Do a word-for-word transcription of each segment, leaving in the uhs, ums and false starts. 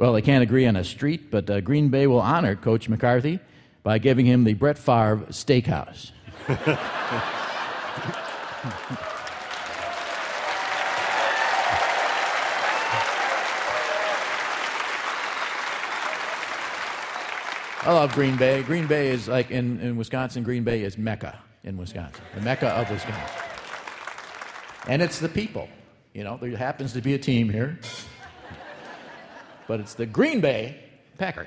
Well, they can't agree on a street, but uh, Green Bay will honor Coach McCarthy by giving him the Brett Favre Steakhouse. I love Green Bay. Green Bay is like in, in Wisconsin, Green Bay is Mecca in Wisconsin, the Mecca of Wisconsin. And it's the people. You know, there happens to be a team here, but it's the Green Bay Packers.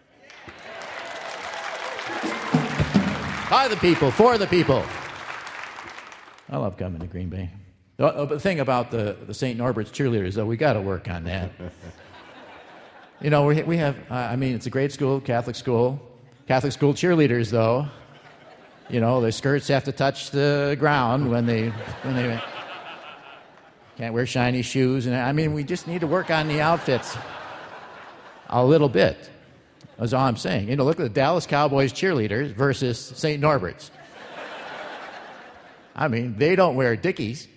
By the people, for the people. I love coming to Green Bay. The, the thing about the, the Saint Norbert's cheerleaders, though, we got to work on that. You know, we, we have, uh, I mean, it's a great school, Catholic school. Catholic school cheerleaders, though, you know, their skirts have to touch the ground when they, when they can't wear shiny shoes. And I mean, we just need to work on the outfits a little bit. That's all I'm saying. You know, look at the Dallas Cowboys cheerleaders versus Saint Norbert's. I mean, they don't wear Dickies.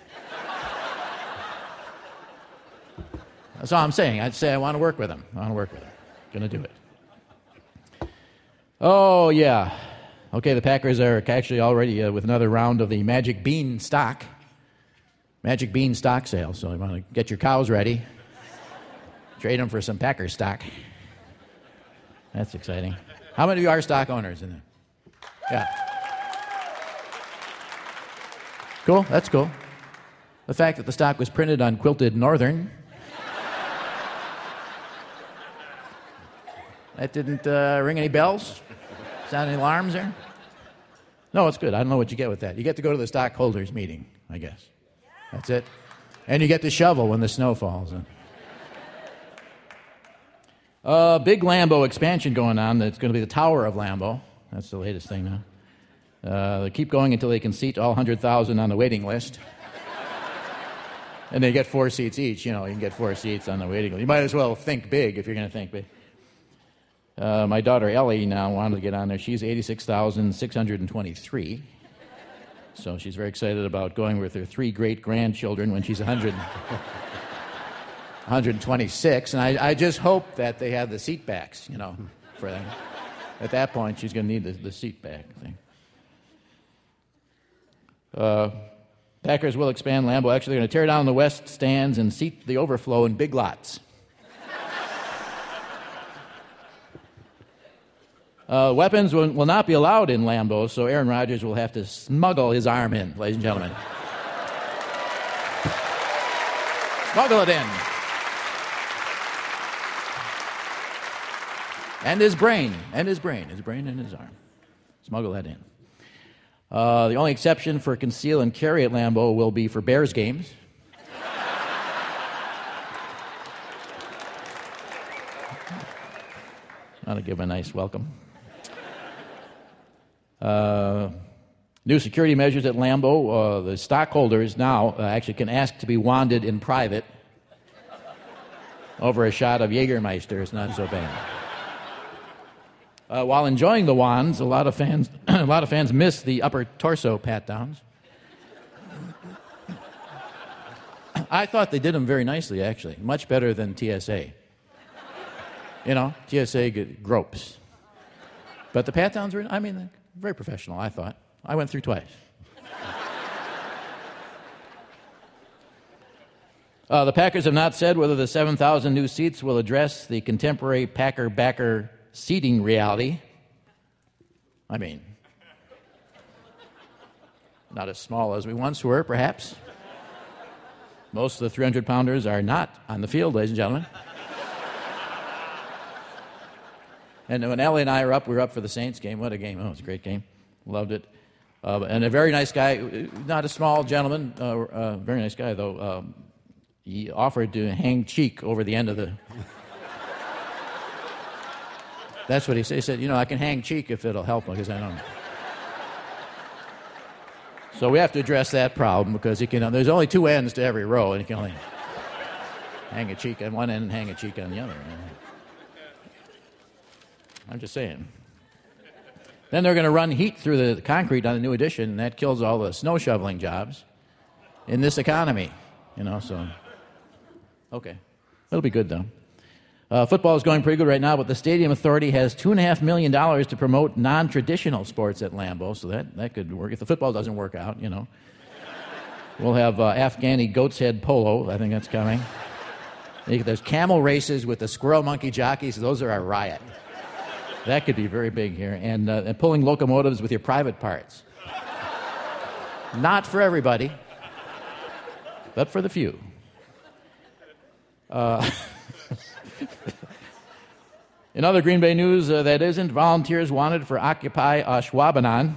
That's all I'm saying. I'd say I want to work with them. I want to work with them. Going to do it. Oh, yeah. Okay, the Packers are actually already uh, with another round of the Magic Bean stock. Magic Bean stock sale. So you want to get your cows ready. Trade them for some Packer stock. That's exciting. How many of you are stock owners in there? Yeah. Cool. That's cool. The fact that the stock was printed on Quilted Northern... That didn't uh, ring any bells? Sound any alarms there? No, it's good. I don't know what you get with that. You get to go to the stockholders meeting, I guess. That's it. And you get to shovel when the snow falls. Uh, big Lambeau expansion going on. It's going to be the Tower of Lambeau. That's the latest thing now. Uh, they keep going until they can seat all one hundred thousand on the waiting list. And they get four seats each. You know, you can get four seats on the waiting list. You might as well think big if you're going to think big. Uh, my daughter Ellie now wanted to get on there. She's eighty-six thousand six hundred twenty-three. So she's very excited about going with her three great-grandchildren when she's one hundred, one hundred twenty-six. And I, I just hope that they have the seat backs, you know, for them. At that point, she's going to need the, the seat back thing. Uh, Packers will expand Lambeau. Actually, they're going to tear down the west stands and seat the overflow in big lots. Uh, weapons will, will not be allowed in Lambeau, so Aaron Rodgers will have to smuggle his arm in, ladies and gentlemen. Smuggle it in. And his brain, and his brain, his brain and his arm. Smuggle that in. Uh, the only exception for conceal and carry at Lambeau will be for Bears games. That'll give him a nice welcome. Uh, new security measures at Lambeau. Uh, the stockholders now uh, actually can ask to be wanded in private over a shot of Jägermeister. It's not so bad. Uh, while enjoying the wands, a lot of fans, a lot of fans miss the upper torso pat downs. I thought they did them very nicely, actually, much better than T S A. You know, T S A gropes, but the pat downs were, I mean, very professional. I thought I went through twice. Uh, the Packers have not said whether the seven thousand new seats will address the contemporary Packer-backer seating reality. I mean, not as small as we once were, perhaps. Most of the three hundred pounders are not on the field, ladies and gentlemen. And when Ellie and I were up, we were up for the Saints game. What a game. Oh, it was a great game. Loved it. Uh, and a very nice guy, not a small gentleman, uh, uh, very nice guy, though. Um, he offered to hang cheek over the end of the... That's what he said. He said, you know, I can hang cheek if it'll help, because I don't... So we have to address that problem, because you can, there's only two ends to every row, and you can only hang a cheek on one end and hang a cheek on the other. I'm just saying. Then they're going to run heat through the concrete on the new addition, and that kills all the snow shoveling jobs in this economy. You know, so... Okay. It'll be good, though. Uh, football is going pretty good right now, but the Stadium Authority has two and a half million dollars to promote non-traditional sports at Lambeau, so that, that could work. If the football doesn't work out, you know. We'll have uh, Afghani goat's head polo. I think that's coming. There's camel races with the squirrel monkey jockeys. Those are a riot. That could be very big here. And, uh, and pulling locomotives with your private parts. Not for everybody, but for the few. Uh, in other Green Bay news uh, that isn't, volunteers wanted for Occupy Ashwaubenon.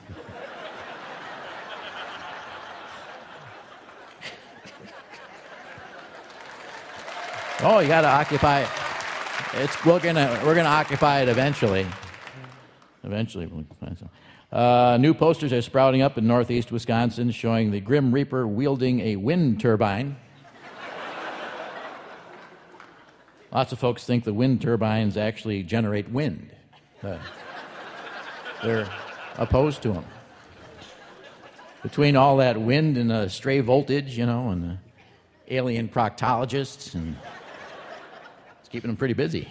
Oh, you got to occupy it. It's, we're gonna we're gonna occupy it eventually. Eventually, we'll find some. Uh, new posters are sprouting up in northeast Wisconsin, showing the Grim Reaper wielding a wind turbine. Lots of folks think the wind turbines actually generate wind. Uh, they're opposed to them. Between all that wind and uh, stray voltage, you know, and the alien proctologists, and it's keeping them pretty busy.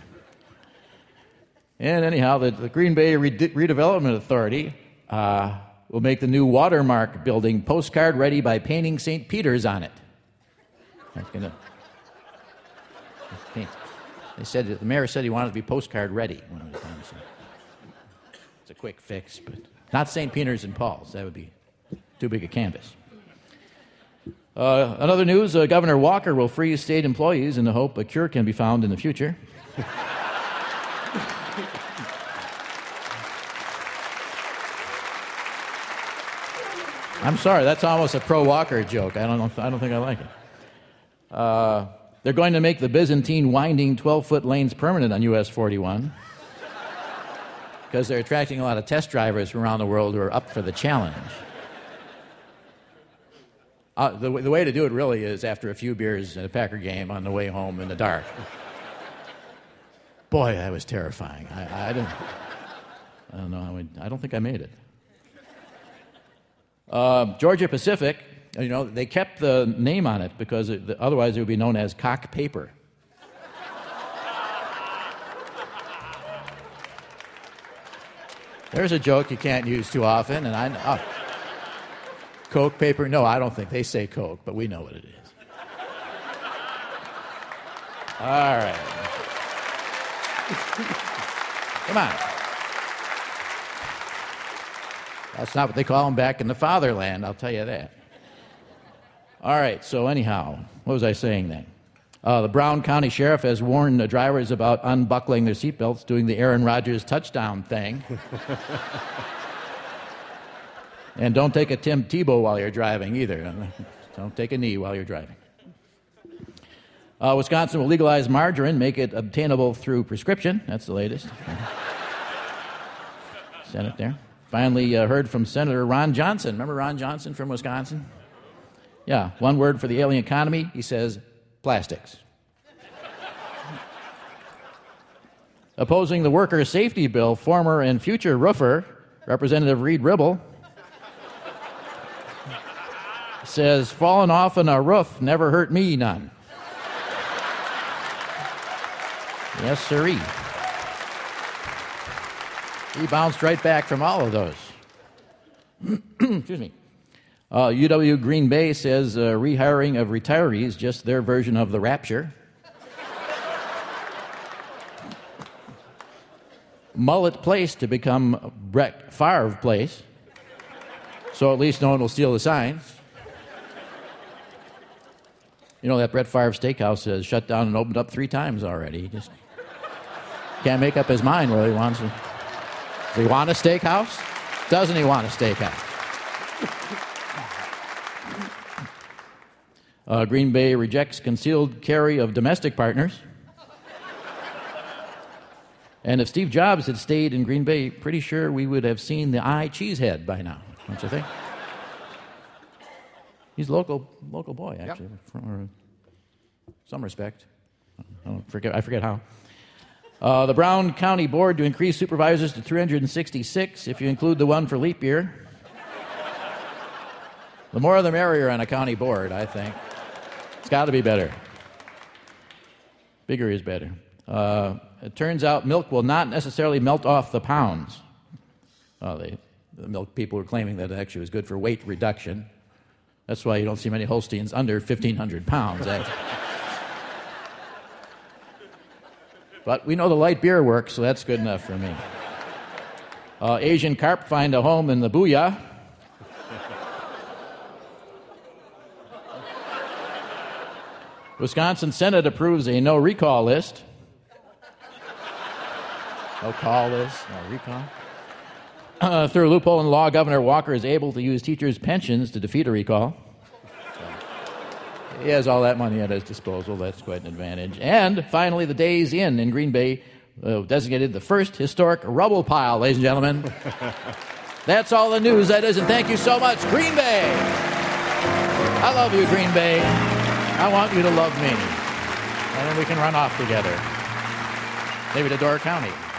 And anyhow, the, the Green Bay Rede- Redevelopment Authority uh, will make the new Watermark building postcard ready by painting Saint Peter's on it. That's gonna paint. They said the mayor said he wanted to be postcard ready one of the times. So it's a quick fix, but not Saint Peter's and Paul's. That would be too big a canvas. Uh, another news: uh, Governor Walker will freeze state employees in the hope a cure can be found in the future. I'm sorry, that's almost a pro-Walker joke. I don't know. I don't think I like it. Uh, they're going to make the Byzantine winding twelve-foot lanes permanent on U S forty-one because they're attracting a lot of test drivers from around the world who are up for the challenge. Uh, the, the way to do it really is after a few beers at a Packer game on the way home in the dark. Boy, that was terrifying. I, I don't. I don't know. How we, I don't think I made it. Uh, Georgia Pacific, you know, they kept the name on it because it, otherwise it would be known as cock paper. There's a joke you can't use too often, and I oh, Coke paper. No, I don't think they say Coke, but we know what it is. All right, come on. That's not what they call them back in the fatherland, I'll tell you that. All right, so anyhow, what was I saying then? Uh, the Brown County Sheriff has warned the drivers about unbuckling their seatbelts, doing the Aaron Rodgers touchdown thing. And don't take a Tim Tebow while you're driving either. Don't take a knee while you're driving. Uh, Wisconsin will legalize margarine, make it obtainable through prescription. That's the latest. Senate there. Finally uh, heard from Senator Ron Johnson. Remember Ron Johnson from Wisconsin? Yeah, one word for the ailing economy. He says, plastics. Opposing the worker safety bill, former and future roofer, Representative Reed Ribble, says, falling off on a roof never hurt me none. Yes, sirree. He bounced right back from all of those. Excuse me. Uh, U W Green Bay says uh, rehiring of retirees, just their version of the rapture. Mullet Place to become Brett Favre Place, so at least no one will steal the signs. You know, that Brett Favre Steakhouse has shut down and opened up three times already. He just can't make up his mind whether he wants to. Does he want a steakhouse? Doesn't he want a steakhouse? Uh, Green Bay rejects concealed carry of domestic partners. And if Steve Jobs had stayed in Green Bay, pretty sure we would have seen the eye cheesehead by now, don't you think? He's a local, local boy, actually, yep. From some respect. I, don't forget, I forget how. Uh, the Brown County Board to increase supervisors to three hundred sixty-six, if you include the one for leap year. The more the merrier on a county board, I think. It's got to be better. Bigger is better. Uh, it turns out milk will not necessarily melt off the pounds. Uh, they, the milk people were claiming that it actually was good for weight reduction. That's why you don't see many Holsteins under fifteen hundred pounds, actually. But we know the light beer works, so that's good enough for me. Uh, Asian carp find a home in the booyah. Wisconsin Senate approves a no recall list. No call list, no recall. Uh, through a loophole in law, Governor Walker is able to use teachers' pensions to defeat a recall. So he has all that money at his disposal. That's quite an advantage. And finally, the Days Inn in Green Bay uh, designated the first historic rubble pile, ladies and gentlemen. That's all the news, that is, and thank you so much, Green Bay. I love you, Green Bay. I want you to love me. And then we can run off together. Maybe to Door County.